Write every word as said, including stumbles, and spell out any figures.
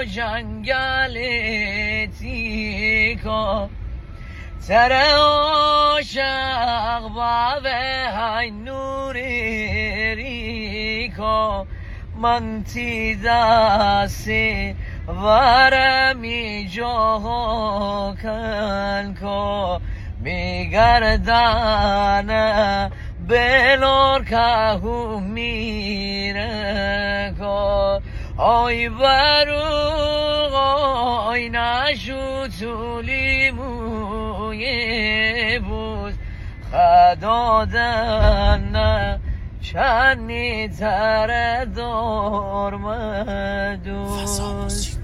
جنگل تیکا تر عاشق با به های نوری ریکا من تی دستی ورمی جاها کن که میگردن بلور که هم میره که آی برو آی نشو تولی موی بود خدادن چنی تر دار مدوز